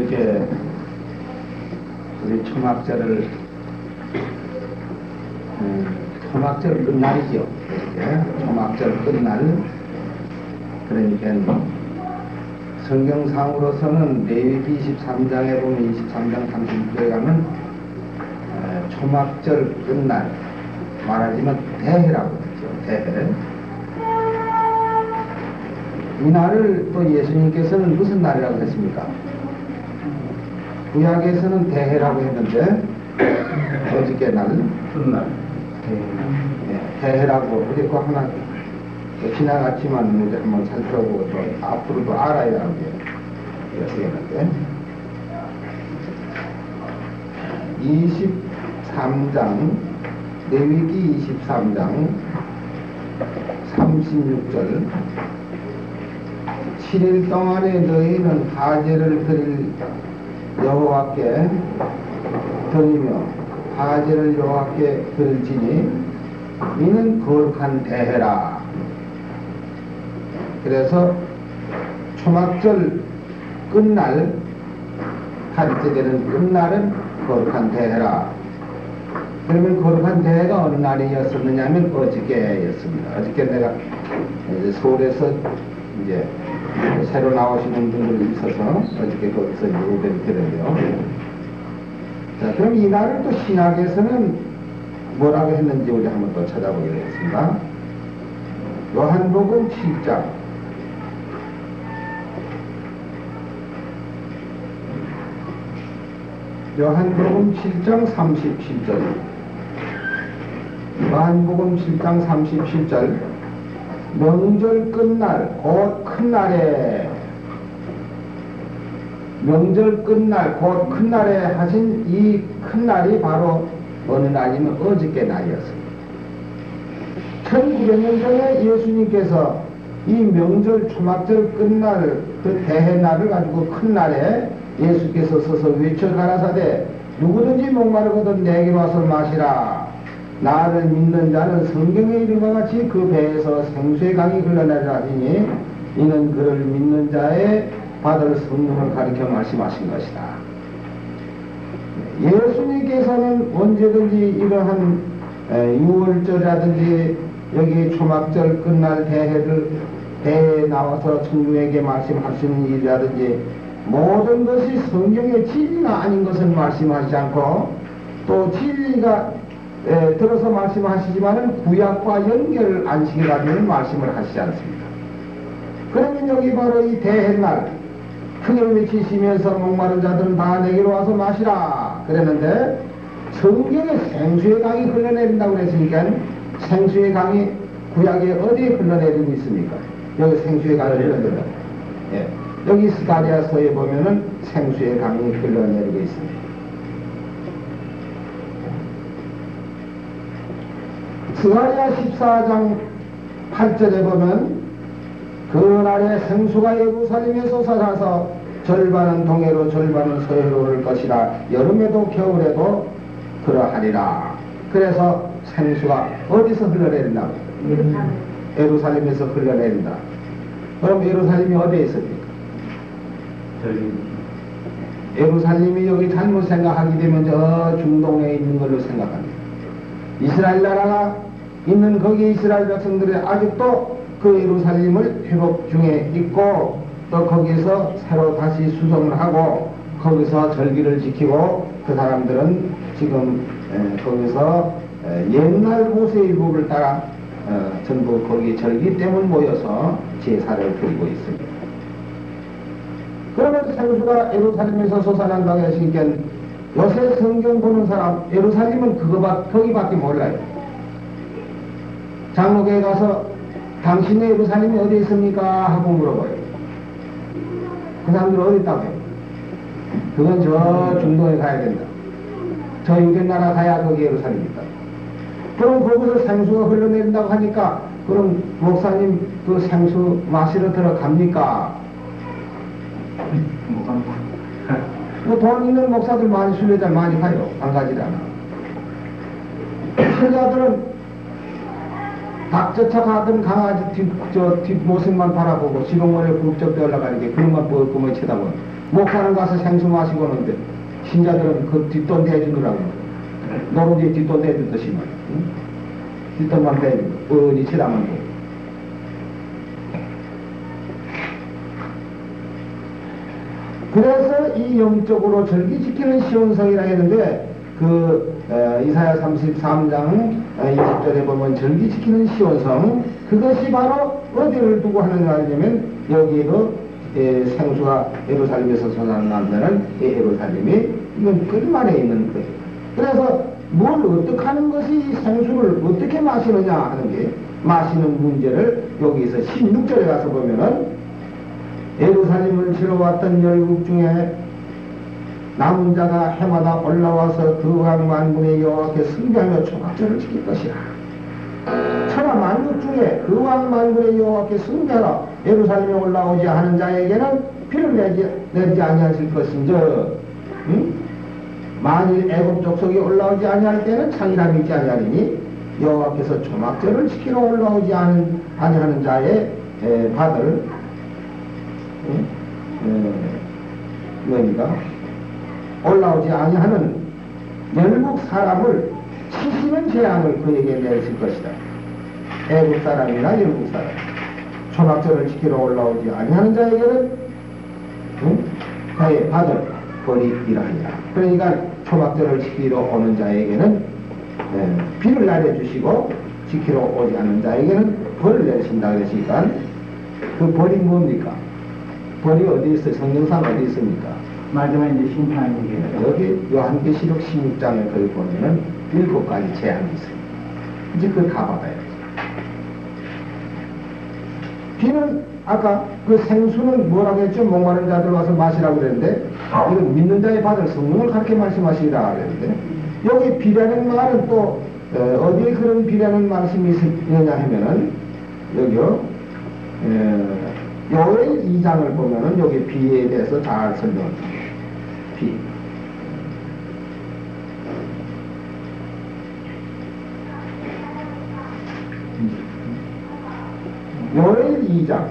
이제 우리 초막절을 초막절 끝날이죠. 이렇게 초막절 끝날. 그러니까 성경상으로서는 레위기 23장에 보면 23장 36절에 가면 초막절 끝날, 말하자면 대회라고 하죠. 대회. 이 날을 또 예수님께서는 무슨 날이라고 했습니까? 구약에서는 대회라고 했는데 어저께 날 끝날 대회라고 어디 거 하나 지나갔지만 이제 한번 살펴보고 또 앞으로도 알아야 하게 되는데 23장 레위기 23장 36절 7일 동안에 너희는 화제를 드릴 여호와께 드리며 화제를 여호와께 드릴지니 이는 거룩한 대회라. 그래서 초막절 끝날 8일째 되는 끝날은 거룩한 대회라. 그러면 거룩한 대회가 어느 날이었었느냐 하면 어저께였습니다. 어저께 내가 이제 서울에서 이제 새로 나오시는 분들이 있어서 어저께 거기서 이제 예배를 드렸는데요. 자, 그럼 이 날을 또 신학에서는 뭐라고 했는지 우리 한번 또 찾아보겠습니다. 요한복음 7장 요한복음 7장 37절 요한복음 7장 37절 명절 끝날 곧 큰날에 명절 끝날 곧 큰날에 하신 이 큰날이 바로 어느 날이면 어저께 날이었습니다. 1900년 전에 예수님께서 이 명절 초막절 끝날 그 대회날을 가지고 큰날에 예수께서 서서 외쳐 가라사대 누구든지 목마르거든 내게로 와서 마시라. 나를 믿는 자는 성경에 이름과 같이 그 배에서 생수의 강이 흘러내리라 하시니 이는 그를 믿는 자의 받을 성령을 가리켜 말씀하신 것이다. 예수님께서는 언제든지 이러한 6월절이라든지 여기 초막절 끝날 대회에 나와서 천국에게 말씀하시는 일이라든지 모든 것이 성경의 진리가 아닌 것은 말씀하시지 않고 또 진리가 들어서 말씀하시지만은 구약과 연결 안식일 가지고는 말씀을 하시지 않습니다. 그러면 여기 바로 이 대회날 크게 외치시면서 목마른 자들은 다 내게로 와서 마시라 그랬는데 성경에 생수의 강이 흘러내린다고 그랬으니까 생수의 강이 구약에 어디에 흘러내리고 있습니까? 여기 생수의 강이 흘러내린다. 예. 여기 스가랴서에 보면은 생수의 강이 흘러내리고 있습니다. 스가랴 14장 8절에 보면 그날에 생수가 예루살렘에 솟아나서 절반은 동해로 절반은 서해로 오를 것이라. 여름에도 겨울에도 그러하리라. 그래서 생수가 어디서 흘러내린다고? 예루살렘에서 흘러내린다. 그럼 예루살렘이 어디에 있습니까? 예루살렘이 여기 잘못 생각하게 되면 저 중동에 있는 걸로 생각합니다. 이스라엘 나라가 있는 거기 이스라엘 백성들이 아직도 그 예루살렘을 회복 중에 있고 또 거기서 새로 다시 수정을 하고 거기서 절기를 지키고 그 사람들은 지금 거기서 옛날 모세율법을 따라 전부 거기 절기 때문에 모여서 제사를 드리고 있습니다. 그러면 생수가 예루살렘에서 솟아난다고 했으니까 요새 성경 보는 사람 예루살렘은 거기밖에 몰라요. 장로교에 가서 당신의 예루살렘이 어디 있습니까? 하고 물어봐요. 그 사람들은 어디 있다고 해요? 그건 저 중동에 가야 된다. 저 유대나라 가야 거기 예루살렘이 있다. 그럼 거기서 생수가 흘러내린다고 하니까 그럼 목사님 그 생수 마시러 들어갑니까? 돈 있는 목사들 많이 순례자 많이 가요. 안 가지도 않아. 신자들은 닭 쫓아가던 강아지 뒷모습만 바라보고 지붕머리에 굽적대 올라가는 게 그런 것만 보고 쳐다보는 목사는 가서 생수 마시고 오는데 신자들은 그 뒷돈 대주더라고. 노른지 뒷돈 대주듯이 말. 응? 뒷돈만 대주고 어디 치라면 돼. 그래서 이 영적으로 절기지키는 시온성이라 했는데 이사야 33장 20절에 보면 절기지키는 시온성, 그것이 바로 어디를 두고 하느냐 하냐면 여기에도 생수가 예루살렘에서 솟아난다는 예루살렘이 이건 끌만에 있는 거예요. 그래서 뭘 어떻게 하는 것이 생수를 어떻게 마시느냐 하는 게 마시는 문제를 여기서 16절에 가서 보면은 예루살렘을 치러 왔던 열국 중에 남은 자가 해마다 올라와서 그 왕 만군의 여호와께 숭배하며 초막절을 지킬 것이라. 천하 만국 중에 그 왕 만군의 여호와께 숭배하러 예루살렘에 올라오지 않은 자에게는 피를 내지 아니하실 것인저, 응? 만일 애굽 족속이 올라오지 아니할 때는 창이라 있지 아니하리니 여호와께서 초막절을 지키러 올라오지 아니하는 자의 받을 뭡니까? 올라오지 아니하는 열국 사람을 치시는 재앙을 그에게 내실 것이다. 애국 사람이나 열국 사람, 초막절을 지키러 올라오지 아니하는 자에게는 그의 받을 벌이 이러하니라. 그러니까 초막절을 지키러 오는 자에게는 비를 내려주시고 지키러 오지 않는 자에게는 벌을 내리신다 그러시니까 그 벌이 뭡니까? 벌이 어디 있어요? 성경상 어디 있습니까? 마지막에 이제 심판이에요. 여기 요한계시록 16장에 거기 보면은 7가지 재앙이 있어요. 이제 그걸 다 받아야죠. 비는 아까 그 생수는 뭐라고 했죠? 목마른 자들 와서 마시라고 그랬는데 이건 믿는 자의 받을 성령을 그렇게 말씀하시라 그랬는데 여기 비라는 말은 또 어디에 그런 비라는 말씀이 있느냐 하면은 여기요 요엘 2장을 보면은 여기 비에 대해서 잘 설명을 합니다. 비. 요엘 2장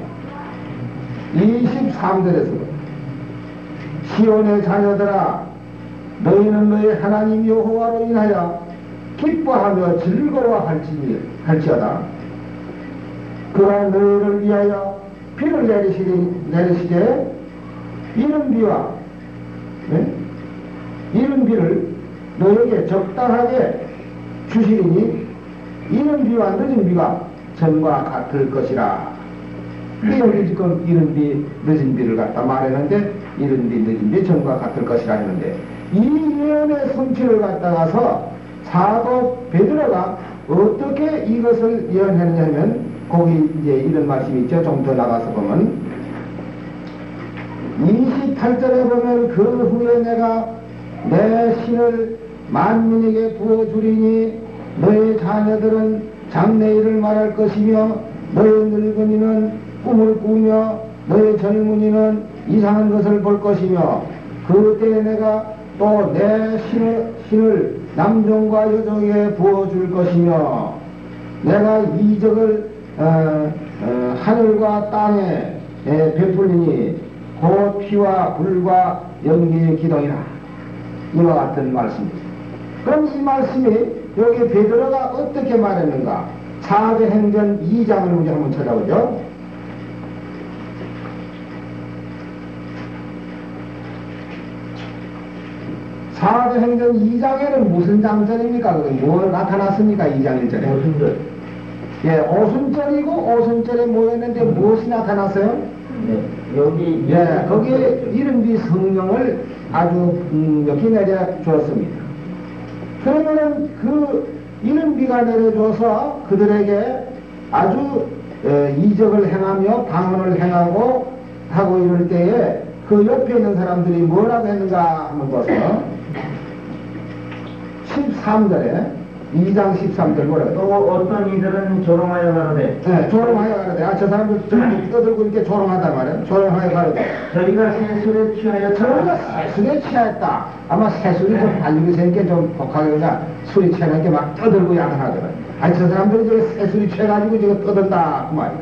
23절에서 시온의 자녀들아 너희는 너희 하나님 여호와로 인하여 기뻐하며 즐거워할지어다. 그가 너희를 위하여 비를 내리시되 이른 비와 이른 비를 너에게 적당하게 주시리니 이른 비와 늦은 비가 전과 같을 것이라. 여기 지금 이른 비, 늦은 비를 갖다 말했는데 이른 비, 늦은 비, 전과 같을 것이라 했는데 이 예언의 성취를 갖다가서 사도 베드로가 어떻게 이것을 예언했느냐 하면 거기 이제 이런 말씀이 있죠. 좀 더 나가서 보면 28절에 보면 그 후에 내가 내 신을 만민에게 부어주리니 너의 자녀들은 장래일을 말할 것이며 너의 늙은이는 꿈을 꾸며 너의 젊은이는 이상한 것을 볼 것이며 그때 내가 또 내 신을 남종과 여종에게 부어줄 것이며 내가 이적을 하늘과 땅에 베풀리니 곧 피와 불과 연기의 기동이라. 이와 같은 말씀입니다. 그럼 이 말씀이 여기 베드로가 어떻게 말했는가? 사도행전 2장을 우리 한번 찾아보죠. 사도행전 2장에는 무슨 장절입니까? 뭐 나타났습니까? 2장 1절에 오순절. 예, 오순절이고 오순절에 모였는데 무엇이 나타났어요? 네, 여기 거기에 이른비 성령을 아주 여기 내려 주었습니다. 그러면은 그 이른비가 내려줘서 그들에게 아주 이적을 행하며 방언을 행하고 하고 이럴 때에 그 옆에 있는 사람들이 뭐라고 했는가 한번 봐서 13절에 2장 13절 뭐라고 또 어떤 이들은 조롱하여 가로되 네, 조롱하여 가로되 저 사람들 떠들고 이렇게 조롱하단 말이에요. 조롱하여 가로되 저희가 세술에 취하여 저희가 세술에 취했다. 아마 세술이 좀 알리고 세니까 좀 독하게 그냥 술이 취하니까 막 떠들고 야단하더라. 저 사람들이 저기 세술이 취해가지고 저거 떠든다 그 말이에요.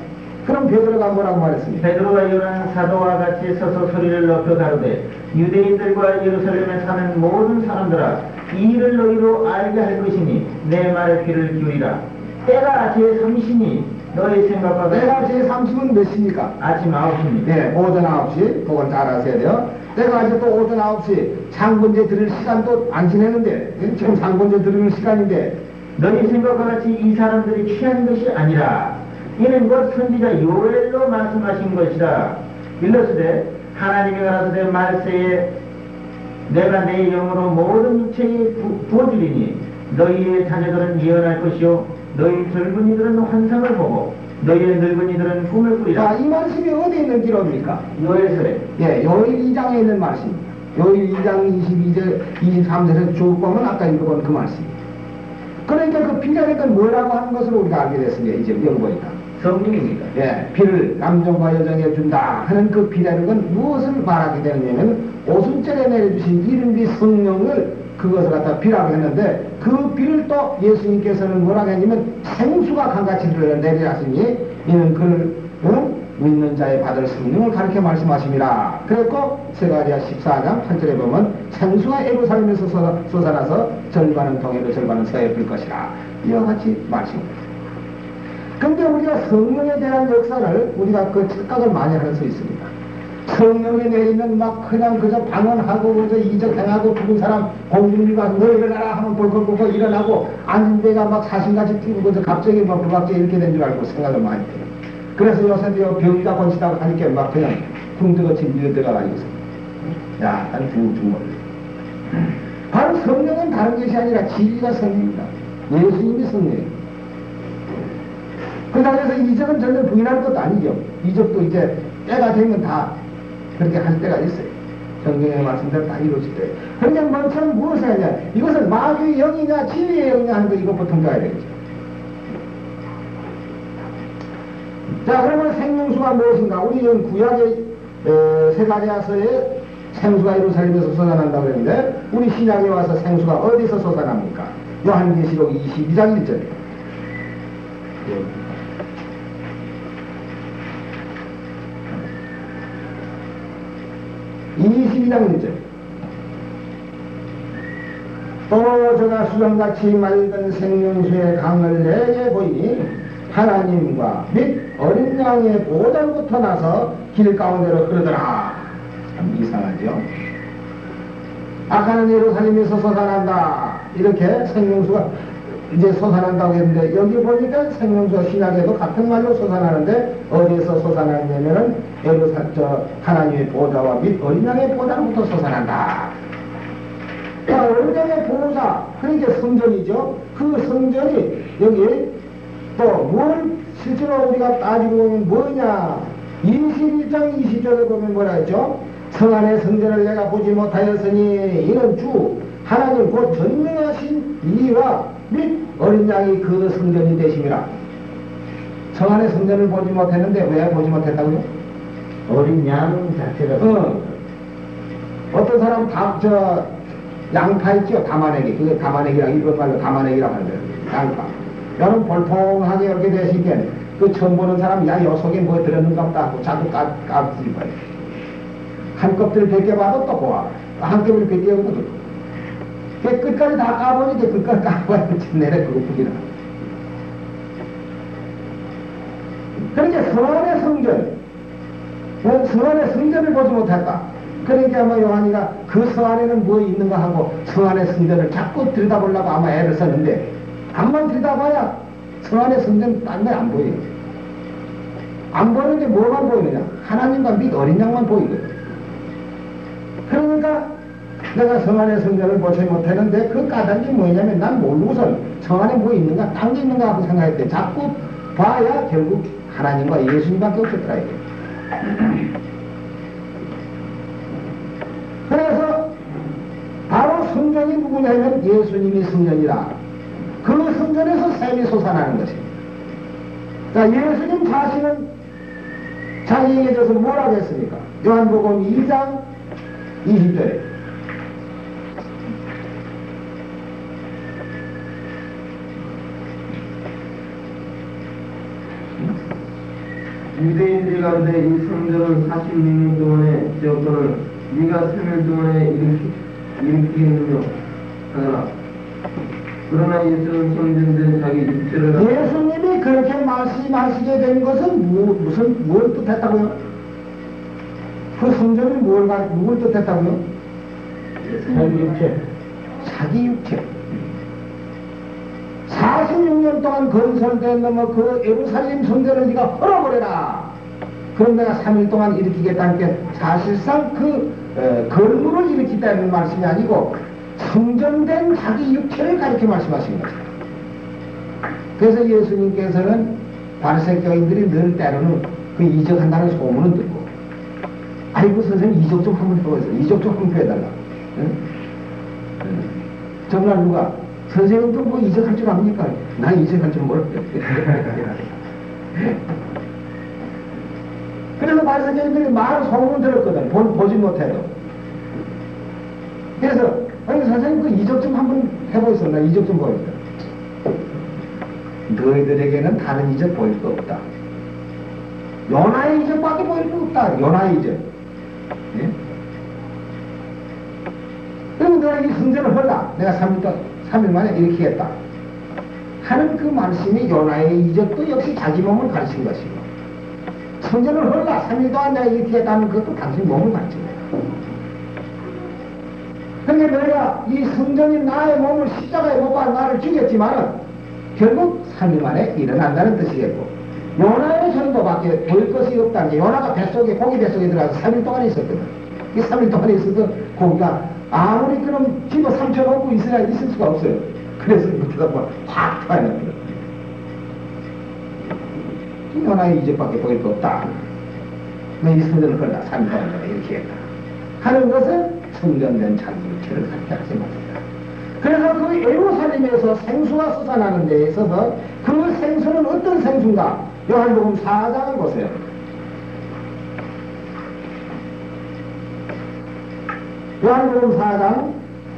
그럼 베드로가 뭐라고 말했습니까? 베드로가 요한 사도와 같이 서서 소리를 높여 가로되 유대인들과 예루살렘에 사는 모든 사람들아 이 일을 너희로 알게 할 것이니 내 말에 귀를 기울이라. 때가 제3시니 너희 생각과 때가 제30은 몇 시입니까? 아침 9시입니다. 네, 오전 9시. 그걸 잘 아셔야 돼요. 때가 이제 또 오전 9시 상번제 들을 시간도 안 지내는데 지금 상번제 들을 시간인데 너희 생각과 같이 이 사람들이 취한 것이 아니라 이는 곧 선지자 요엘로 말씀하신 것이라. 일러스되 하나님이 가라사대 말세에 내가 내 영으로 모든 육체에 부어주리니 너희의 자녀들은 예언할 것이요 너희 젊은이들은 환상을 보고 너희의 늙은이들은 꿈을 꾸리라. 이 말씀이 어디에 있는 기록입니까? 요엘서에. 예, 요일 2장에 있는 말씀입니다. 요일 2장 22절, 23절에서 쭉 보면 아까 읽어본 그 말씀입니다. 그러니까 그 비라니까 뭐라고 하는 것을 우리가 알게 됐습니다. 이제 읽어보니까. 성령입니다. 예, 비를 남종과 여종에 준다 하는 그 비라는 건 무엇을 말하게 되느냐면 오순절에 내려주신 이른비 성령을 그것을 갖다 비라고 했는데 그 비를 또 예수님께서는 뭐라고 했냐면 생수가 강같이 내리라시니 이는 그를 믿는 자의 받을 성령을 가르쳐 말씀하심이라. 그랬고 스가랴 14장 8절에 보면 생수가 예루살렘에서 솟아나서 절반은 동해로 절반은 서해 불 것이라. 이와 같이 말씀합니다. 근데 우리가 성령에 대한 역사를 우리가 그 착각을 많이 할 수 있습니다. 성령이 내리면 막 그냥 그저 방언하고 그저 이적행하고 죽은 사람 공중일가 너 일어나라 하면 벌컥벌컥 일어나고 앉은 데가 막 사신같이 뛰고 그저 갑자기 막 불박제 이렇게 된 줄 알고 생각을 많이 해요. 그래서 요새도 병이가 건치다고 하니까 막 그냥 궁두같이 밀어들어가지고 약간 중얼. 바로 성령은 다른 것이 아니라 진리가 성령입니다. 예수님이 성령입니다. 그래서 이적은 전혀 부인할 것도 아니죠. 이적도 이제 때가 되면 다 그렇게 할 때가 있어요. 성경의 말씀대로 다 이루어질 때. 그런데 먼처럼 무엇을 하냐? 이것은 마귀의 영이냐 진리의 영이냐 하는 거 이것부터 통과해야 되겠죠. 자, 그러면 생명수가 무엇인가? 우리 구약의 스가랴서에 생수가 예루살렘에서 솟아난다고 그랬는데 우리 신약에 와서 생수가 어디서 솟아납니까? 요한계시록 22장 1절에 22장 1절. 또 저가 수정같이 맑은 생명수의 강을 내게 보이니 하나님과 및 어린 양의 보좌로부터 나서 길 가운데로 흐르더라. 참 이상하죠. 아까는 예루살렘에서 솟아난다 이렇게 생명수가 이제 솟아난다고 했는데 여기 보니까 생명수가 신약에도 같은 말로 솟아나는데 어디에서 솟아나냐면은 하나님의 보좌와 및 어린 양의 보좌로부터 솟아난다. 어린 양의 보좌 그러니까 성전이죠. 그 성전이 여기 또 뭘 실제로 우리가 따지고 보면 뭐냐 21장 20절에 보면 뭐라 했죠? 성 안의 성전을 내가 보지 못하였으니 이는 주 하나님 곧 전능하신 이와 및 어린 양이 그 성전이 되심이라. 성 안의 성전을 보지 못했는데 왜 보지 못했다고요? 어린 양 자체가 어떤 사람 양파 있죠? 담아내기. 그게 담아내기라 일본 말로 담아내기라고 하는데 양파. 여러분 볼통하게 이렇게 되시니까 그 처음 보는 사람 야 요 속에 뭐 들었는가 보다 하고 자꾸 까불지 말이야. 한 껍질 벗겨봐도 또 보아. 한 껍질 벗겨봐도 또 끝까지 다 까보니까 끝까지 까봐야 내래 그것뿐이라. 그러니까 성안의 성전 성안의 성전을 보지 못했다. 그러니까 아마 요한이가 그 성안에는 뭐 있는가 하고 성안의 성전을 자꾸 들여다보려고 아마 애를 썼는데 암만 들여다봐야 성안의 성전 딴 데 안 보여요. 안 보이는데 뭐만 보이느냐? 하나님과 및 어린 양만 보이거든. 그러니까 내가 성안의 성전을 보지 못했는데 그 까닭이 뭐냐면 난 모르고선 성안에 뭐 있는가 딴 게 있는가 하고 생각했대. 자꾸 봐야 결국 하나님과 예수님밖에 없었더라 이게. 그래서 바로 성전이 누구냐면 예수님이 성전이라. 그 성전에서 샘이 솟아나는 것입니다. 자, 예수님 자신은 자기에게 대해서 뭐라고 했습니까? 요한복음 2장 20절에 유대인들 가운데 이 성전을 46년 동안의 지역권을 네가 3일 동안에 일으키겠느냐 하더라. 그러나 예수는 성전된 자기 육체를 예수님이 그렇게 말씀하시게 된 것은 뭘 뜻했다고요? 그 성전이 누굴 뜻했다고요? 자기 육체. 자기 육체. 46년 동안 건설된 그 예루살렘 성전을 네가 헐어버려라. 그럼 내가 3일 동안 일으키겠다는 게 사실상 건물을 일으키다는 말씀이 아니고 성전된 자기 육체를 가리켜 말씀하신 거죠. 그래서 예수님께서는 바리새교인들이 늘 때로는 그 이적한다는 소문은 듣고, 아이고 선생님 이적 좀 한번 해보세요. 이적 좀 한번 해달라. 응? 정말 누가 선생님도 뭐 이적할 줄 압니까? 난 이적할 줄 모르겠어요. 그래서 바리새교인들이 많은 소문을 들었거든. 보지 못해도. 그래서 아니 선생님 그 이적 좀 한번 해보세요. 나 이적 좀 보여줘. 너희들에게는 다른 이적 보일 거 없다. 요나의 이적밖에 보일 거 없다. 요나의 이적. 예? 그럼 내가 이 성전을 헐라. 내가 3일 만에 일으키겠다. 하는 그 말씀이 요나의 이적도 역시 자기 몸을 가르친 것이고, 성전을 헐라. 3일 동안 내가 일으키겠다는 것도 당신 몸을 가르친 거야. 근데 너희가 이 성전이 나의 몸을 십자가에 못 박아 나를 죽였지만은 결국 3일 만에 일어난다는 뜻이겠고, 요나의 전도밖에 보일 것이 없다는 게, 요나가 고기 뱃속에 들어가서 3일 동안 있었거든. 이 3일 동안 있어도 고기가 아무리 그럼 집어 삼켜놓고 있을 수가 없어요. 그래서 밑에다 확 파여놨거든. 요나의 이적밖에 보일 거 없다. 이 성전을 걸다 3일 동안 내가 이렇게 했다 하는 것은 성전된 자기 육체를 가르치는 것입니다. 그래서 그 예루살렘에서 생수가 솟아나는 데에 있어서 그 생수는 어떤 생수인가? 요한복음 4장을 보세요. 요한복음 4장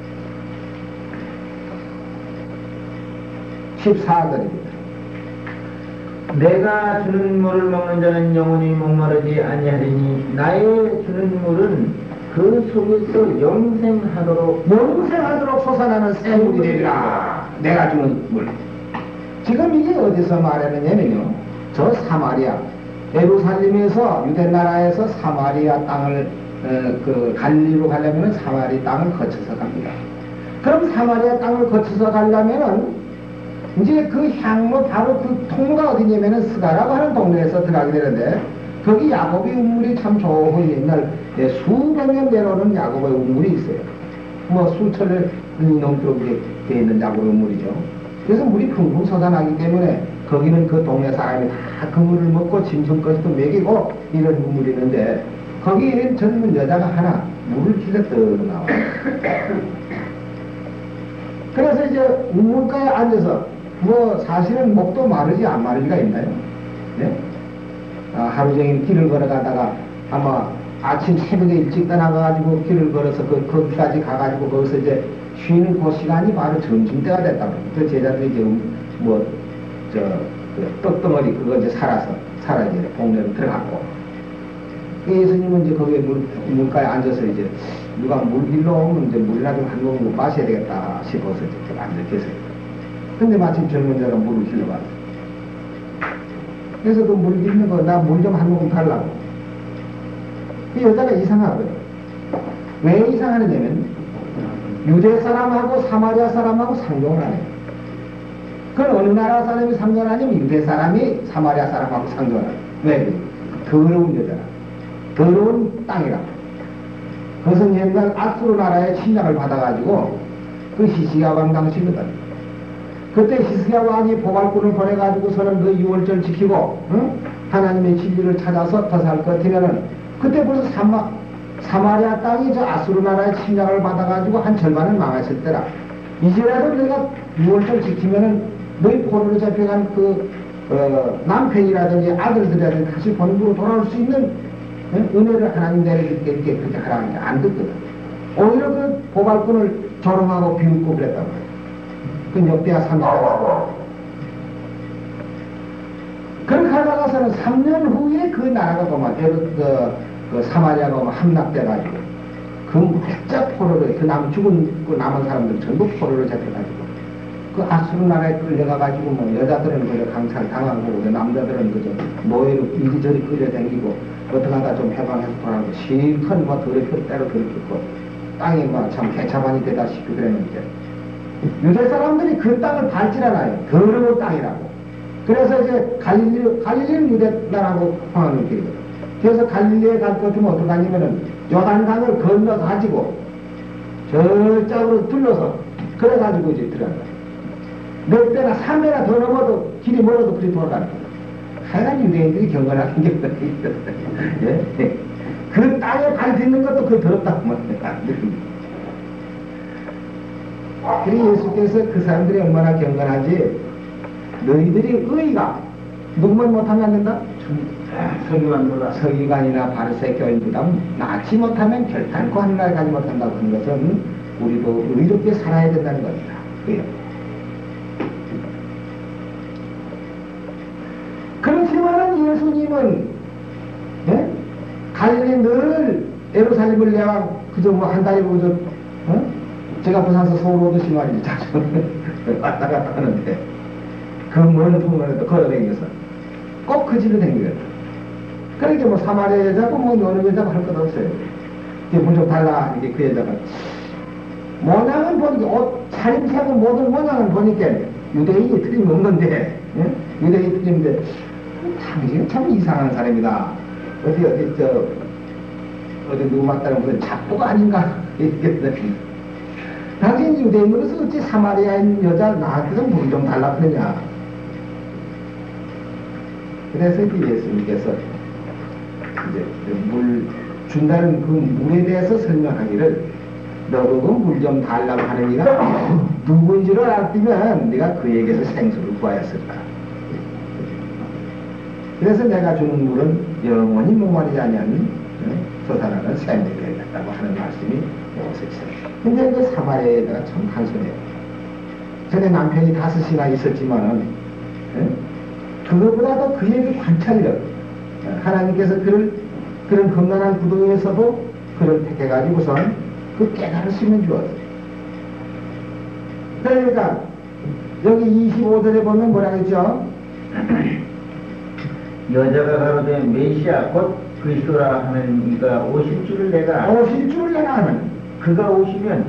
14절입니다. 내가 주는 물을 먹는 자는 영원히 목마르지 아니하리니 나의 주는 물은 그 속에서 영생하도록 솟아나는 샘물이 되리라. 내가 주는 물. 지금 이게 어디서 말하느냐면요, 저 사마리아, 예루살렘에서 유대나라에서 사마리아 땅을 그 갈리로 가려면 사마리 땅을 거쳐서 갑니다. 그럼 사마리아 땅을 거쳐서 가려면은 이제 그 향로 바로 그 통로가 어디냐면은 스가라고 하는 동네에서 들어가게 되는데, 거기 야곱의 우물이 참 좋은 옛날 수백 년 내려오는 야곱의 우물이 있어요. 뭐 수천 년이 넘도록 되어 있는 야곱의 우물이죠. 그래서 물이 풍풍 솟아나기 때문에 거기는 그 동네 사람이 다 그 물을 먹고 짐승까지도 먹이고 이런 우물이 있는데, 거기에 젊은 여자가 하나 물을 길러 떠 나와요. 그래서 이제 우물가에 앉아서 뭐 사실은 목도 마르지 안 마르지가 있나요? 네? 하루 종일 길을 걸어가다가 아마 아침 새벽에 일찍 떠나가가지고 길을 걸어서 거기까지 가가지고 거기서 이제 쉬는 그 시간이 바로 점심때가 됐다고. 그 제자들이 지금 그 떡덩어리 그거 이제 살아 이제 동네로 들어갔고. 예수님은 이제 거기에 물가에 앉아서 이제 누가 물 길러 오면 이제 물이나 좀 한 모금 마셔야 되겠다 싶어서 이렇게 앉아 계세요. 근데 마침 젊은 자가 물을 길러봤어. 그래서 그 물 길는 거, 나 물 좀 한 모금 달라고. 그 여자가 이상하거든. 왜 이상하느냐면, 유대 사람하고 사마리아 사람하고 상종을 안 해요. 그건 어느 나라 사람이 상종을 하냐면 유대 사람이 사마리아 사람하고 상종을 해요. 왜? 더러운 여자라. 더러운 땅이라. 그것은 옛날 아수르 나라의 침략을 받아가지고 그 히스기야 왕 당시거든. 그때 히스기야 왕이 보발꾼을 보내가지고서는 그 유월절 지키고, 응? 하나님의 진리를 찾아서 더 살 것 같으면은, 그때 벌써 사마리아 땅이 저 아수르 나라의 침략을 받아가지고 한 절반을 망했을 때라. 이제라도 내가 유월절 지키면은 너희 포로로 잡혀간 남편이라든지 아들들이라든지 다시 본국으로 돌아올 수 있는 은혜를 하나님 내려줄게, 이렇게 그렇게 하라는데 안 듣거든. 오히려 그 보발꾼을 조롱하고 비웃고 그랬단 말이야. 그 역대하 3장에서. 그렇게 살아가서는 3년 후에 그 나라가 그만 그 사마리아가 그만 함락돼가지고 그 무척 포로로 그 죽은 그 남은 사람들 전부 포로로 잡혀가지고 그 아수르 나라에 끌려가가지고 뭐 여자들은 그저 강살 당하고 남자들은 그저 노예로 이리저리 끌려다니고 어떻게 하다 좀 해방해서 돌아가고 실컷 뭐 더럽혀 때로 더럽혔고 땅이 뭐 참 개차반이 되다시피 그랬는데 유대 사람들이 그 땅을 밟질 않아요. 더러운 땅이라고. 그래서 이제 갈릴리는 유대 나라고 평하는 길이거든. 그래서 갈릴리에 갈 것 같으면 어떻게 하냐면은 요단강을 건너서 가지고 저쪽으로 둘러서 그래가지고 이제 들어간다. 몇 배나 3배나 더 넘어도 길이 멀어도 그리 돌아가는 거야. 하여간 유대인들이 경건하게 경건하게 예? 그 땅에 발 딛는 것도 그 더럽다고 말합니다. 그리고 예수께서 그 사람들이 얼마나 경건하지 너희들이 의가 누구만 못하면 안 된다? 서기관보다 서기관이나 바리새 교인보다 낫지 못하면 결단코 하늘나라에 가지 못한다고 하는 것은 우리도 의롭게 살아야 된다는 겁니다. 그래요. 그렇지만은 예수님은 예? 갈릴리 늘 예루살렘을 내가 그저 뭐 한 달에 그저 제가 부산에서 서울 오듯이 말이지 자주 왔다 갔다 하는데 그 먼 풍문에도 걸어다니면서 꼭 그 집에 다니거든. 그러니까 뭐 사마리아 여자고 뭐 어느 여자고 할 것 없어요. 물 좀 달라 이게 그 여자가 모양은 보니까 옷 차림새고 모든 모양은 보니까 유대인이 틀림없는데 예? 유대인이 틀림인데 당신은 참 이상한 사람이다. 어디 누구 맞다는 무슨 잡부가 아닌가 이랬더니 당신 유대인으로서 어찌 사마리아인 여자 나한테도 물 좀 달라 그러냐. 그래서 예수님께서 이제 물 준다는 그 물에 대해서 설명하기를 너도 그 물 좀 달라고 하는 이가 누구인지를 알았으면 네가 그에게서 생수를 구하였을까. 그래서 내가 주는 물은 영원히 목마르지 아니하는 솟아나는 샘물이 되겠다고 하는 말씀이 여기서 있어요. 근데 그 사마리아에다가 참 단순해요. 전에 남편이 5이나 있었지만은 그것보다도 그에게 관찰력 하나님께서 그런 건강한 구덩이에서도 그를 택해가지고선 그 깨달으시면 주었어요. 그러니까 여기 25절에 보면 뭐라 그랬죠? 여자가 가로되 메시아 곧 그리스도라 하는 이가 오실 줄을 내가 아는 그가 오시면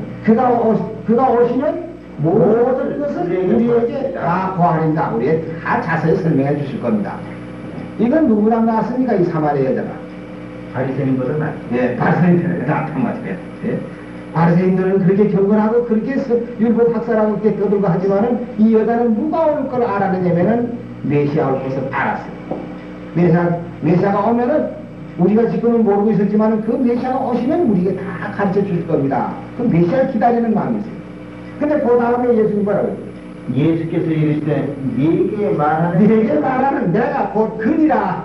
모든 것을 우리에게 다 고하린다. 우리에게 다 자세히 설명해 주실 겁니다. 이건 누구랑 나왔습니까? 이 사마리아 여자가. 바리새인보다 낫죠. 예, 바리새인들은 나왔단 말이에요. 예. 바리새인들은 그렇게 경건하고 그렇게 율법 학살하고 그렇게 떠들고 하지만은 이 여자는 누가 올 걸 알았느냐면은 메시아 올 것을 알았어요. 메시아가 오면은 우리가 지금은 모르고 있었지만은 그 메시아가 오시면 우리에게 다 가르쳐 주실 겁니다. 그 메시아를 기다리는 마음이 있어요. 근데 그 다음에 예수님 뭐라고 했어요? 예수께서 이르시되 네게 말하는 내가 곧 그니라.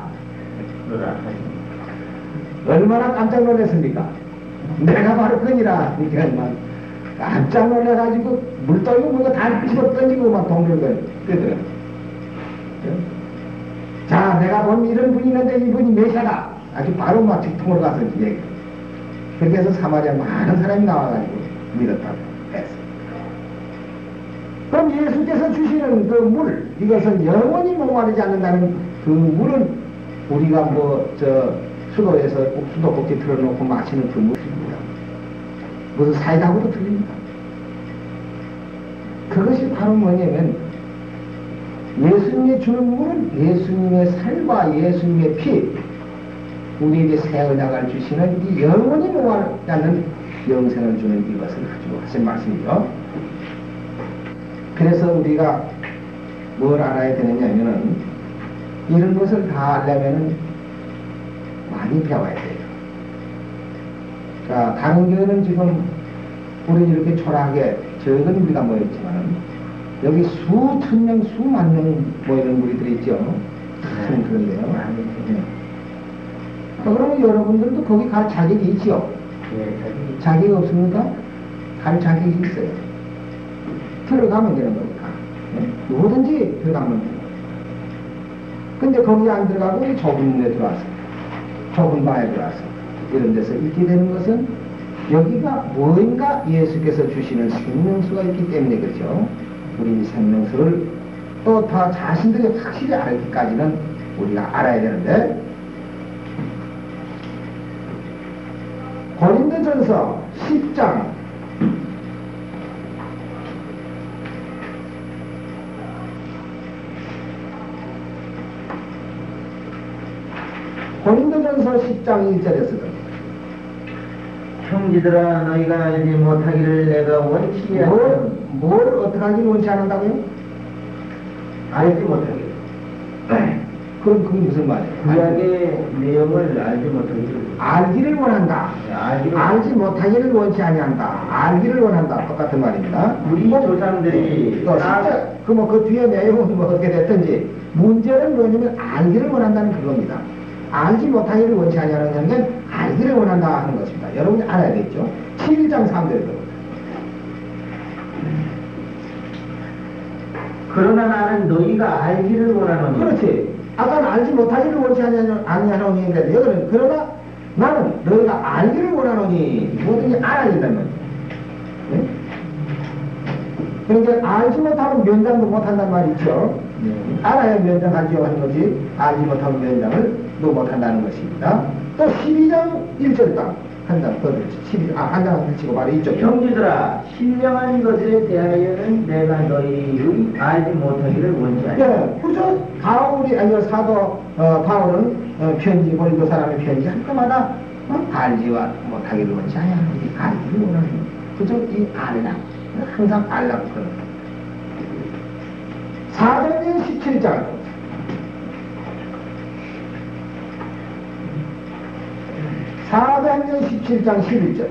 얼마나 깜짝 놀랐습니까? 내가 바로 그니라. 그러니까 깜짝 놀라가지고 물 떨고 뭐가 다 집어 던지고 막 동물 거예요. 그러더라고요. 자, 내가 본 이런 분이 있는데 이분이 메시아다. 아주 바로 막 직통으로 가서 얘기. 그렇게 해서 사마리아 많은 사람이 나와가지고 믿었다고 했어요. 그럼 예수께서 주시는 그 물, 이것은 영원히 목마르지 않는다는 그 물은 우리가 수도에서 수도꼭지 틀어놓고 마시는 그 물입니다. 무슨 사이다하고도 틀립니다. 그것이 바로 뭐냐면 예수님이 주는 물은 예수님의 살과 예수님의 피, 우리에게 새 언약을 주시는 이 영원히 목마르지 않는 영생을 주는 이것을 가지고 하신 말씀이죠. 그래서 우리가 뭘 알아야 되느냐 하면은 이런 것을 다 알려면은 많이 배워야 돼요. 자, 다른 교회는 지금 우리 이렇게 초라하게 적은 우리가 모였지만은 여기 수천 명, 수만 명 모이는 무리들이 있죠. 참 그런데요. 네. 그러면 여러분들도 거기 갈 자격이 있지요? 예, 자격이 없습니까? 갈 자격이 있어요. 들어가면 되는 거니까. 네? 누구든지 들어가면 돼요. 근데 거기 안 들어가고 이 좁은 데 들어와서, 좁은 방에 들어와서 이런 데서 있게 되는 것은 여기가 뭔가 예수께서 주시는 생명수가 있기 때문에 그렇죠. 우리 이 생명수를 또 다 자신들이 확실히 알기까지는 우리가 알아야 되는데, 고린도전서 10장 고린도전서 10장 1절에서도 형제들아 너희가 알지 못하기를 내가 원치 뭘 어떻게 하기를 원치 않는다고요? 알지 못하기를. 그럼 그게 무슨 말이에요? 구약의 내용을 알지 못하기를. 알기를 원한다. 알지 못하기를 원치 아니한다. 알기를 원한다. 똑같은 말입니다. 우리 조상들이 진짜 그 뒤에 내용은 뭐 어떻게 됐든지 문제는 뭐냐면 알기를 원한다는 그겁니다. 알지 못하기를 원치 아니하는 건 알기를 원한다 하는 것입니다. 여러분이 알아야겠죠. 11장 3절에도 그러나 나는 너희가 알기를 원하노니. 그렇지. 아까는 알지 못하기를 원치 아니하노니 했는데 여기는 그러나 나는 너희가 알기를 원하노니 뭐든지 알아야 된다는 거죠. 네? 그러니까 알지 못하면 면장도 못한다는 말이 있죠. 알아야 면장하지요 하는 거지 알지 못하면 면장을 또 못한다는 것입니다. 또 12장 1절당 한장 더 들죠. 12장 한장 치고 바로 이쪽이요. 형제들아 신령한 것에 대하여는 내가 너희의 알지 못하기를 원치 아니하노니. 네, 그죠? 바울이 아니요 사도 바울은 편지 고린도 사람의 편지 할 때마다 알지와 못하기를 원치 아니하노니 알기를 원하는 그죠? 이 알라 항상 알라고 그러는 사도행전 17장 사도행전 17장 11절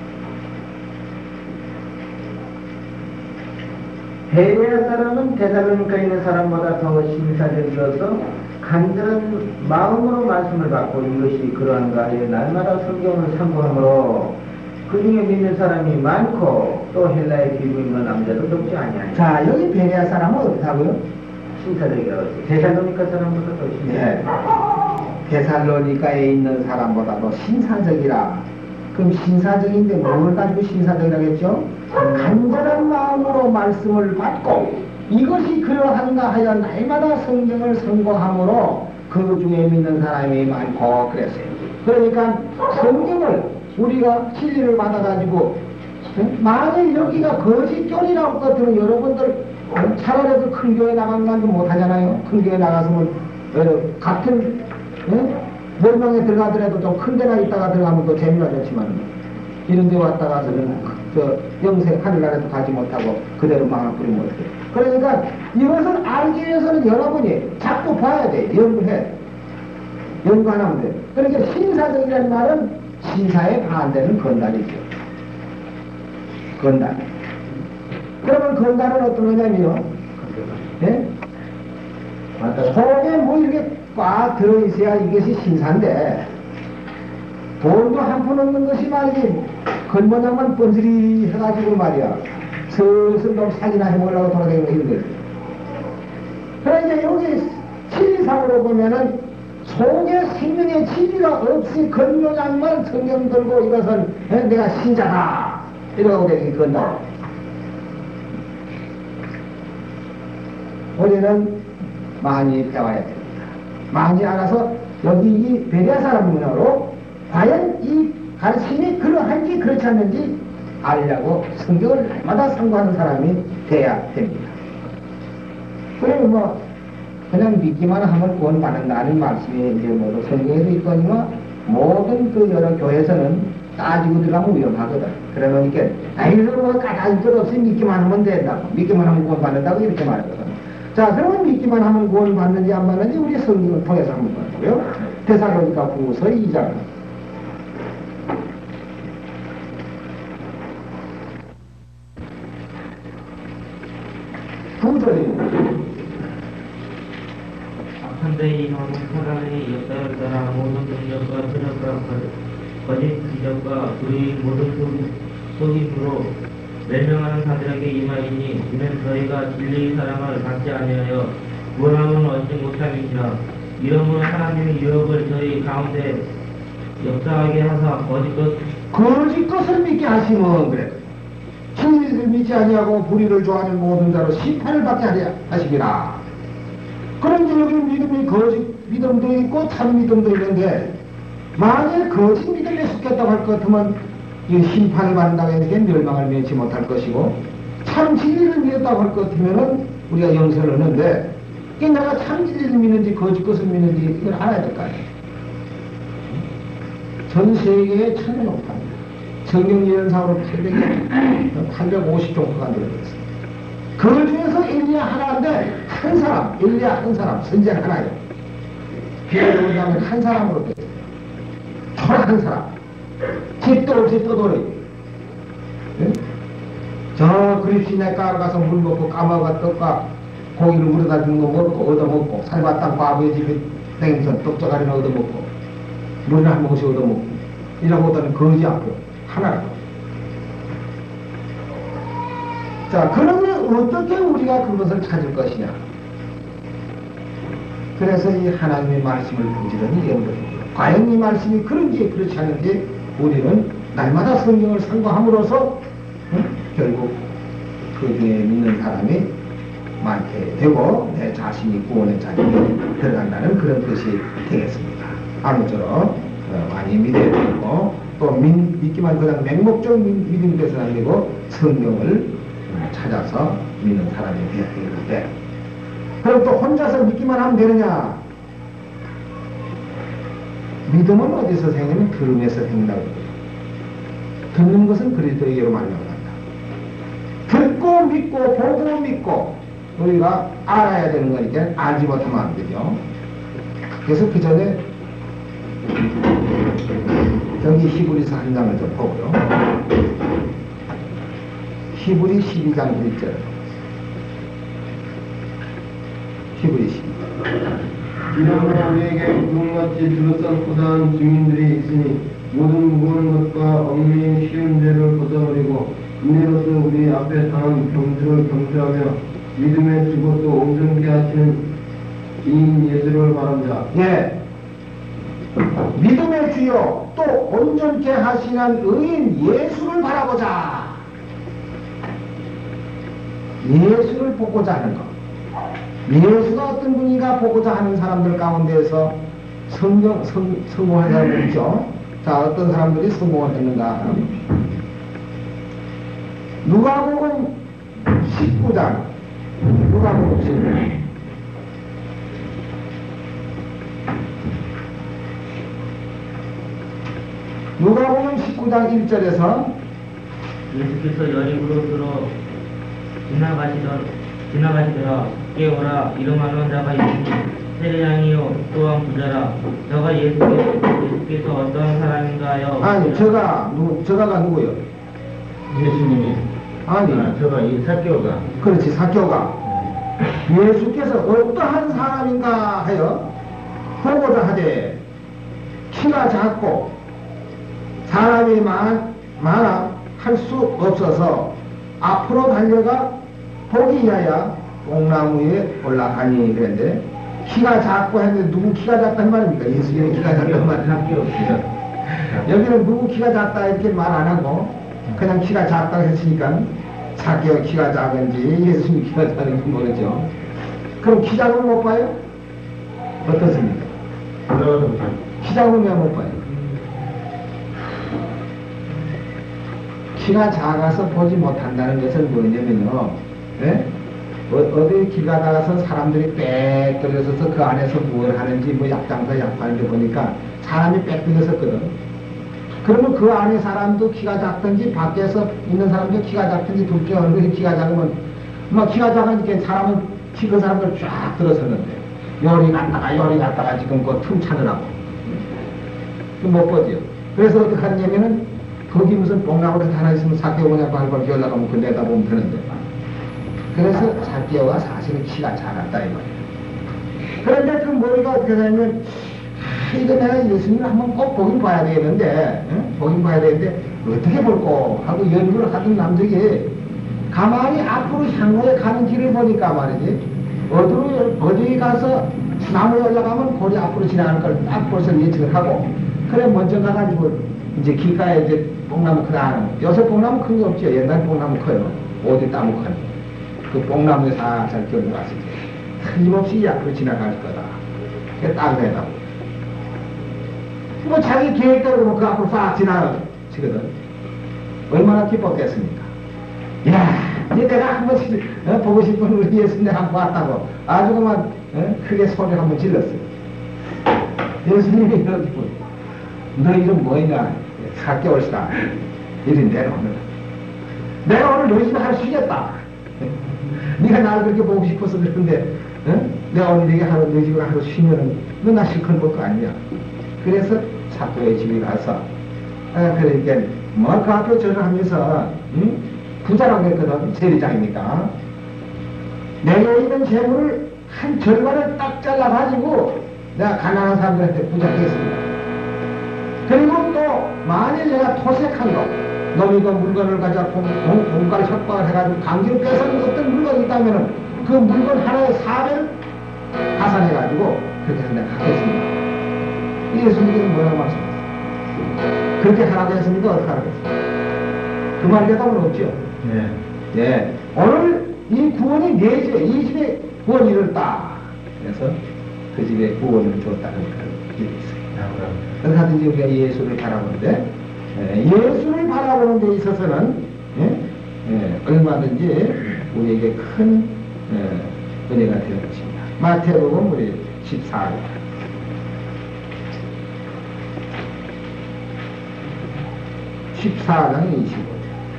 베레아 사람은 데살로니가에 있는 사람보다 더 신사적이어서 간절한 마음으로 말씀을 받고 이것이 그러한가 하여 날마다 성경을 참고하므로 그 중에 믿는 사람이 많고 또 헬라의 기부 있는 남자도 적지 아니하니. 자 여기 베레아 사람은 어떻다고요? 신사적이라고 했어요. 데살로니가 사람보다 더 신사적. 네. 데살로니가에 있는 사람보다 더 신사적이라. 그럼 신사적인데 뭘 가지고 신사적이라고 했죠? 간절한 마음으로 말씀을 받고 이것이 그러한가 하여 날마다 성경을 선고함으로 그 중에 믿는 사람이 많고 그랬어요. 그러니까 성경을 우리가 진리를 받아가지고 만일 여기가 거짓 교리라고 같으면 여러분들 차라리 큰 교회 나가는 건 못하잖아요. 큰 교회 나가서는 같은 멸망에 들어가더라도 좀 큰 데나 있다가 들어가면 또 재미가 좋지만 이런 데 왔다가서는 영생 하늘나라도 가지 못하고 그대로 망하버리면 못해요. 그러니까 이것을 알기 위해서는 여러분이 자꾸 봐야 돼. 연구해. 연구 안 하면 돼. 그러니까 신사적이라는 말은 신사에 반대는 건달이죠. 건달. 그러면 건달은 어떤 거냐면요. 예? 속에 뭐 이렇게 꽉 들어있어야 이것이 신사인데 돈도 한 푼 없는 것이 말이지 건모양만 뻔스리 해가지고 말이야 슬슬 좀 사기나 해보려고 돌아다니는 거 힘들어. 그러니까 여기 진리상으로 보면은 속에 생명의 진리가 없이 건모양만 성경 들고 이것은 내가 신자다 이러고 되기 건다. 우리는 많이 배워야 됩니다. 많이 알아서 여기 이 베레아 사람으로 과연 이 가르침이 그러한지 그렇지 않는지 알려고 성경을 날마다 상고하는 사람이 돼야 됩니다. 그리고 뭐 그냥 믿기만 하면 구원받는다는 말씀이 이제 뭐 성경에도 있거니와 모든 그 여러 교회에서는 따지고 들어가면 위험하거든. 그러니까 이거 뭐 까다로운 것 없이 믿기만 하면 된다고, 믿기만 하면 구원받는다고 이렇게 말하거든. 자, 그러면 믿기만 하면 구원받는지 안 받는지 우리 성경을 통해서 한번 보고요. 데살로니가 후서 2장. 한데 이놈은 사람이 역사를 따라 모든 능력과 세력과 거짓 기적과 그의 모든 속임으로 멸명하는 자들에게 임하이니 이는 저희가 진리의 사랑을 받지 아니하여 구원함은 얻지 못함이니라. 이러므로 하나님의 유혹을 저희 가운데 역사하게 하사 거짓 것을 믿게 하시면 그래. 진리를 믿지 아니하고 불의를 좋아하는 모든 자로 심판을 받게 하려 하심이라. 그런데 여기 믿음이 거짓 믿음도 있고 참 믿음도 있는데, 만일 거짓 믿음에 속했다고 할 것 같으면 이 심판을 받는다고 해서 멸망을 면치 못할 것이고, 참 진리를 믿었다고 할 것 같으면은 우리가 용서를 얻는데, 이게 내가 참 진리를 믿는지 거짓 것을 믿는지 이걸 알아야 될 거 아니에요. 전 세계에 천년옥합니다. 성경 예언상으로 850 정도가 들어있어요. 그 중에서 엘리야 하나인데, 한 사람, 엘리야 한 사람, 선지자 하나예요. 비례를 보자면 한 사람으로 돼 있어요. 초라 한 사람. 집도 없이 떠돌이. 네? 저 그립시내 까로 가서 물 먹고 까마가 떡과 고기를 물어다 주는 거 먹고 얻어먹고, 살바 땅 과부의 집에 땡선 떡저가리나 얻어먹고, 물이나 한 모금씩 얻어먹고, 이라고 하더니 거지 앞에 하나라고. 자, 그러면 어떻게 우리가 그것을 찾을 것이냐? 그래서 이 하나님의 말씀을 부지런히 연구해요. 과연 이 말씀이 그런지 그렇지 않은지 우리는 날마다 성경을 상고함으로써 결국 그 중에 믿는 사람이 많게 되고 내 자신이 구원의 자리에 들어간다는 그런 뜻이 되겠습니다. 아무쪼록 많이 믿어야 되고, 또 믿기만 그냥 맹목적 믿음이 돼서는 안 되고 성경을 찾아서 믿는 사람이 되어야 되는데, 그럼 또 혼자서 믿기만 하면 되느냐? 믿음은 어디서 생기면 들음에서 생긴다고 그래요. 듣는 것은 그리스도에게로 말미암는다. 듣고 믿고 보고 믿고 우리가 알아야 되는 거니까 알지 못하면 안 되죠. 그래서 그 전에 여기 히브리서 한 장을 좀 보고요. 히브리 12장 1절. 히브리 12장. 이러므로 우리에게 구름같이 둘러싼 고다한 증인들이 있으니 모든 무거운 것과 얽매인 쉬운 죄를 벗어버리고 인내로서 우리 앞에 당한 경주를 경주하며 믿음의 주고 또 온전케 하시는 이인 예수를 바랍니다. 예. 믿음의 주요 또 온전케 하시는 의인 예수를 바라보자. 예수를 보고자 하는 것. 예수가 어떤 분이가 보고자 하는 사람들 가운데서 성공한 사람들 있죠. 자, 어떤 사람들이 성공을 했는가? 누가복음 19장. 누가복음 19장. 누가복음 19장 1절에서 예수께서 여리고로 지나가시더라. 깨어라, 이름하는 자가 있으니 세례양이요 또한 부자라. 저가 예수께서 어떤 사람인가요? 아니 저가가 누구요? 예수님이. 아니 저가 이 사교가. 그렇지, 사교가. 예수께서 어떠한 사람인가 하여 보고자 하되 키가 작고 사람이 많아 할 수 없어서 앞으로 달려가 보기 위하여 뽕나무에 올라가니. 그런데 키가 작고 했는데 누구 키가 작단 말입니까? 예수님의 키가 작단 말입니다. 여기는 누구 키가 작다 이렇게 말 안 하고 그냥 키가 작다고 했으니까 사개와 키가 작은지 예수님 키가 작은지 모르죠. 그럼 키 작으면 못 봐요? 어떻습니까? 키 작으면 못 봐요. 키가 작아서 보지 못한다는 것은 뭐냐면요, 예? 어디 길 가다가서 사람들이 빽 들려서서 그 안에서 뭘 하는지 뭐 약장사 약하는데 보니까 사람이 빽 들렸었거든. 그러면 그 안에 사람도 키가 작든지 밖에서 있는 사람도 키가 작든지 둘 중에 얼굴이 키가 작으면 막 키가 작으니까 사람은 그 사람들 쫙 들어섰는데 요리 갔다가 지금 그 틈 찾으라고 못 보죠. 그래서 어떻게 하냐면은 거기 무슨 뽕나무가 하나 있으면 사개오냐고 할걸 연락하면 그 내다보면 되는데, 그래서 사개오가 사실은 키가 작았다 이 말이에요. 그런데 그 머리가 어떻게 되냐면 이거 내가 예수님을 한번 꼭 보긴 봐야 되겠는데, 응? 보긴 봐야 되는데 어떻게 볼꼬 하고 연구를 하던 남들이 가만히 앞으로 향후에 가는 길을 보니까 말이지 어디 가서 나무에 올라가면 골이 앞으로 지나가는 걸 딱 벌써 예측을 하고, 그래 먼저 가가지고 이제 길가에 이제 뽕나무 크다. 요새 뽕나무 큰 게 없죠. 옛날 뽕나무 커요. 어디 따무 커요. 그 뽕나무에 살살 끼어들어갔을 때 틀림없이 앞으로 지나갈 거다. 그게 딱 내다고. 뭐 자기 계획대로 그 앞으로 싹 지나가거든. 얼마나 기뻤겠습니까? 야, 이제 내가 한 번씩 보고 싶은 우리 예수님 내가 한번 봤다고 아주 그만 크게 소리 한번 질렀어요. 예수님이 이렇게 너 이름 뭐냐? 4개월이다. 이리 내려오느라. 내가 오늘 너희 집에 하루 쉬겠다. 네가 나를 그렇게 보고 싶어서 그러는데 내가 오늘 너희 집에 하루 쉬면은 너 나 실컷 볼 거 아니냐. 그래서 사또의 집에 가서 그러니까 뭐 그 앞에 절을 하면서 부자라고 했거든. 세리장이니까 내게 있는 재물을 한 절반을 딱 잘라가지고 내가 가난한 사람들한테 부자겠습니다. 그리고 또 만일 내가 토색한 거 놈이 그 물건을 가져 공갈 협박을 해가지고 강제로 뺏어는 어떤 물건이 있다면은 그 물건 하나에 4배를 가산해가지고 그렇게 해서 내가 하겠습니다. 예수님께서 뭐라고 말씀하셨어요? 그렇게 하라고 했습니까? 어떻게 하라고 했습니까? 그 말에 대답은 없죠. 예. 오늘 이 구원이 내 집에, 이 집에 구원이 이뤘다. 그래서 그 집에 구원을 줬다는 그런 일이 있어요. 어떻게든지 우리가 예수를 바라보는데, 예수를 바라보는 데 있어서는, 얼마든지 우리에게 큰 은혜가 되는 것입니다. 마태복음 우리 14장. (14장 25절)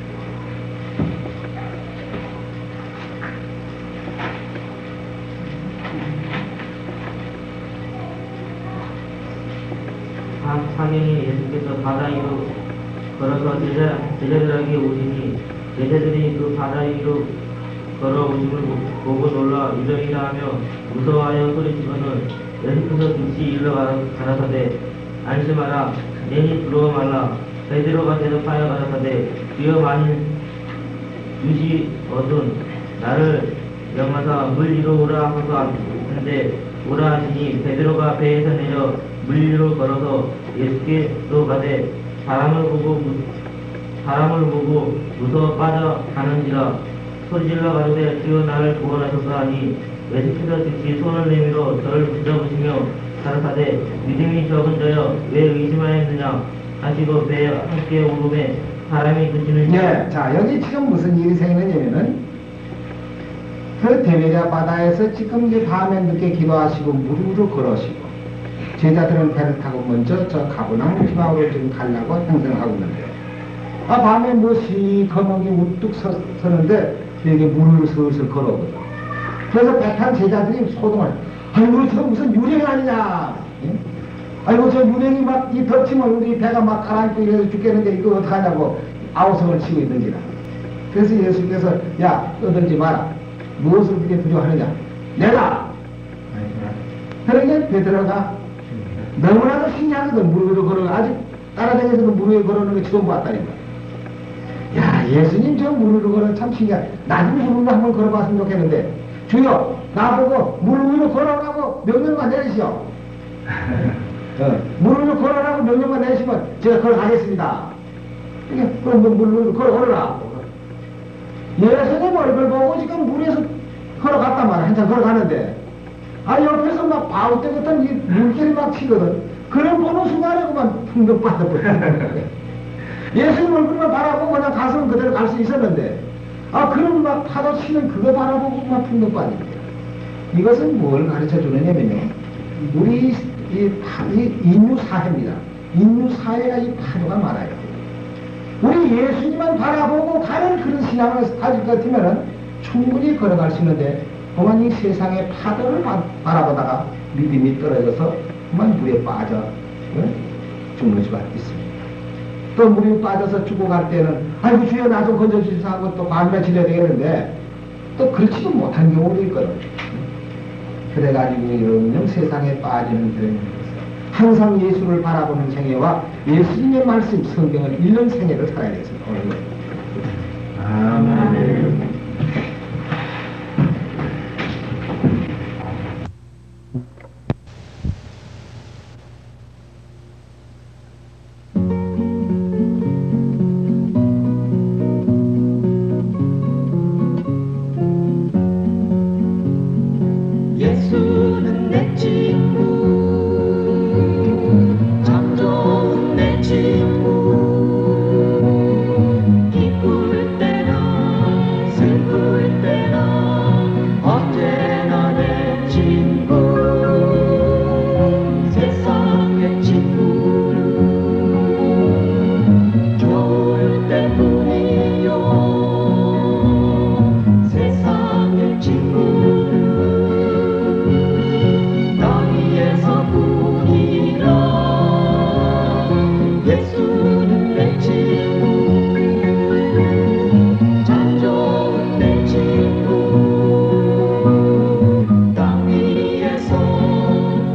상인이 예수께서 바다 위로 걸어서 제자들에게 오시니 제자들이 그 바다 위로 걸어오심을 보고 놀라 유령이라 하며 무서워하여 소리치고는 예수께서 즉시 일러 가라사대 안심하라 내니 두려워 말라. 베드로가 대답하여 가라사대 주여 만일 주시거든 나를 명하사 물 위로 오라 하소서 한데 오라 하시니 베드로가 배에서 내려 물 위로 걸어서 예수께로 가되 바람을 보고 무서워 빠져가는지라 소리질러 가로되 주여 나를 구원하소서 하니 예수께서 즉시 손을 내밀어 저를 붙잡으시며 가라사대 믿음이 적은 자여 왜 의심하였느냐 하시고 배에 함께 오름에 바람이 그치는 예, 자 여기 지금 무슨 일이 생기냐면은 그 대베랴 바다에서 지금 이제 밤에 늦게 기도하시고 무릎으로 걸으시고 제자들은 배를 타고 먼저 저 가버나움 지방으로 지금 가려고 행성하고 있는데 밤에 무엇이 거목이 우뚝 서는데 여기 물을 슬슬 걸어오거든. 그래서 배 탄 제자들이 소동을 아이고 저 무슨 유령이 아니냐. 예? 아이고 저 유령이 막 이 덮치면 우리 배가 막 가라앉고 이래서 죽겠는데 이거 어떡하냐고 아우성을 치고 있는지라. 그래서 예수께서 야 떠들지 마라. 무엇을 그렇게 두려워하느냐. 내가 그러니까 베드로가 너무나도 신기하거든. 물 위로 걸어 아직 따라다니면서도 물 위에 걸어오는 거 처음 봤다니까. 야 예수님 저 물 위로 걸어 참 신기하다. 나도 물 위로 한번 걸어봤으면 좋겠는데 주여 나보고 물 위로 걸어오라고 명령만 내리시오. 물 위로 걸어오라고 명령만 내리시면 제가 걸어가겠습니다. 그럼 물 위로 걸어오라. 예수님 얼굴 보고 지금 물 위에서 걸어갔단 말이야. 한참 걸어가는데 옆에서 막 바우대 같은 이 물길이 막 치거든. 그런 보는 순간에 그만 풍덩 빠져버려. 예수님 얼굴만 바라보고 그냥 가서는 그대로 갈 수 있었는데 그런 막 파도 치는 그거 바라보고 막 풍덩 빠집니다. 이것은 뭘 가르쳐 주느냐면요. 우리 이 인류사회입니다. 인류사회가 이 파도가 많아요. 우리 예수님만 바라보고 가는 그런 신앙을 가질 것 같으면 충분히 걸어갈 수 있는데 그만 이 세상의 파도를 바라보다가 믿음이 떨어져서 그만 물에 빠져 죽는 수가 있습니다. 또 물에 빠져서 죽어갈 때는 아이고 주여 나 좀 건져주시소 하고 또 밤에 지내야 되겠는데 또 그렇지도 못한 경우도 있거든. 그래가지고 이런 세상에 빠지는 그런 항상 예수를 바라보는 생애와 예수님의 말씀 성경을 읽는 생애를 살아야 되겠습니다. 오늘 아멘.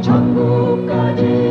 천국까지